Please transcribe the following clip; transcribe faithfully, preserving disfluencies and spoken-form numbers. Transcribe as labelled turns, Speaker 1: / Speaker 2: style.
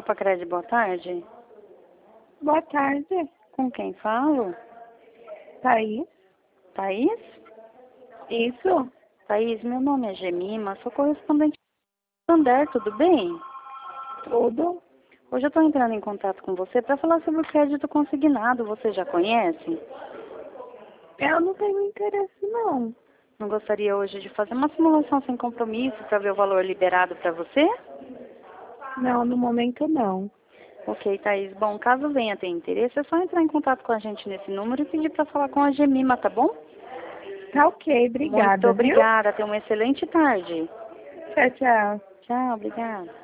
Speaker 1: Copa Cred, boa tarde.
Speaker 2: Boa tarde,
Speaker 1: Com quem falo?
Speaker 2: Thaís.
Speaker 1: Thaís?
Speaker 2: Isso?
Speaker 1: Thaís, meu nome é Gemima, sou correspondente do Santander, tudo bem?
Speaker 2: Tudo?
Speaker 1: Hoje eu estou entrando em contato com você para falar sobre o crédito consignado, você já conhece?
Speaker 2: Eu não tenho interesse, não.
Speaker 1: Não gostaria hoje de fazer uma simulação sem compromisso para ver o valor liberado para você?
Speaker 2: Não, no momento não.
Speaker 1: Ok, Thaís. Bom, caso venha ter interesse, é só entrar em contato com a gente nesse número e pedir para falar com a Gemima, tá bom?
Speaker 2: Tá ok, obrigada,
Speaker 1: Muito
Speaker 2: viu?
Speaker 1: obrigada. Tenha uma excelente tarde.
Speaker 2: Tchau, tchau.
Speaker 1: Tchau, obrigada.